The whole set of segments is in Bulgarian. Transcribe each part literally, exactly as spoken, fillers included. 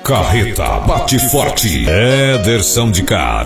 Carreta bate forte. Ederson de Car.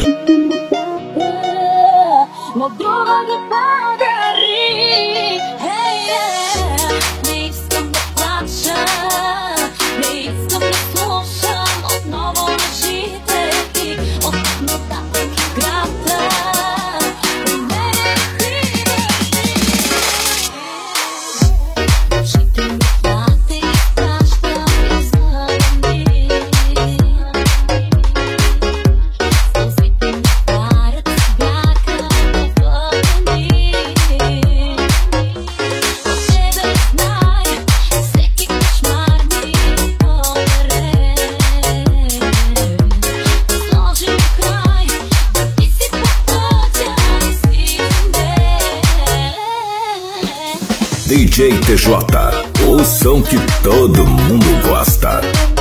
D J T J, o som que todo mundo gosta.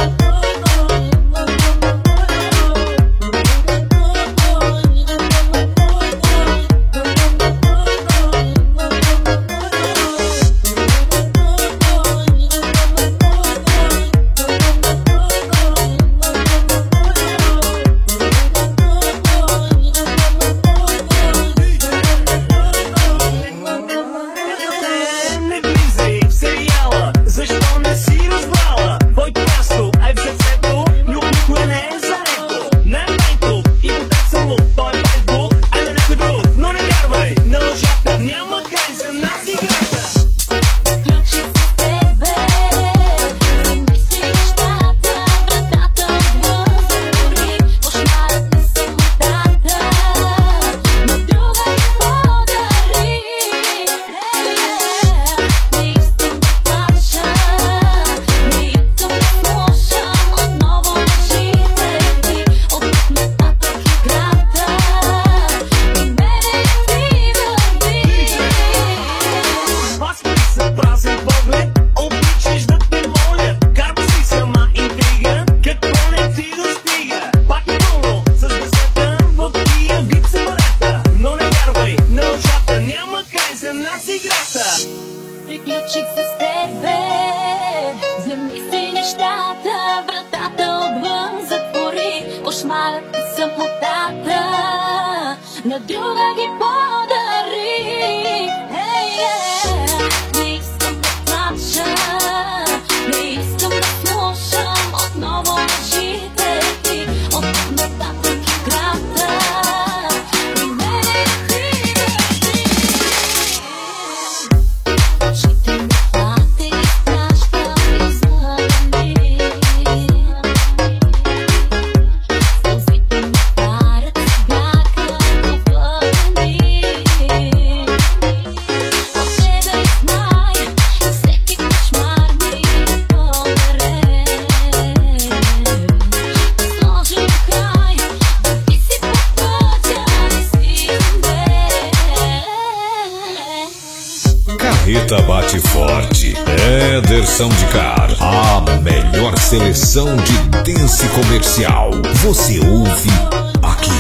Приключих се с тебе, вземи си нещата, вратата отвън затвори, кошмарът и самотата на друга ги подари. Hey, yeah. Не искам да плача, не искам да слушам отново лъжите ти, оттук нататък играта и мене ти държи. Очите ми хвати и праща излъгани, сълзите ми карат с бяга довърни. А те да знай, всеки кошмар ми подаре. Сложи край, да ти си по пътя и стигне. Carreta bate forte. Ederson de Car. A melhor seleção de dance comercial. Você ouve aqui.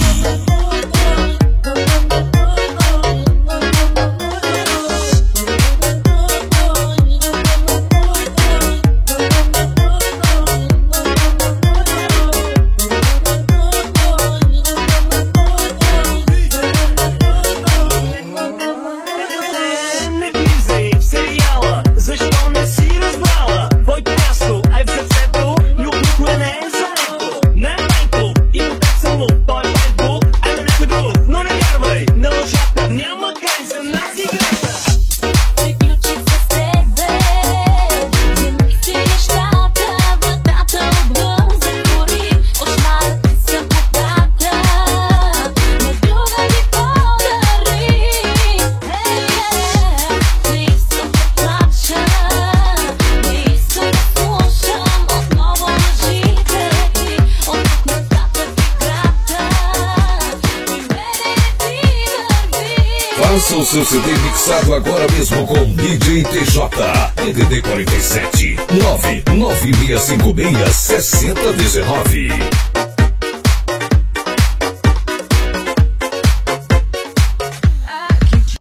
Faça o seu C D mixado agora mesmo com D J T J. D D D quarenta e sete, nove nove seis cinco seis, sessenta dezenove.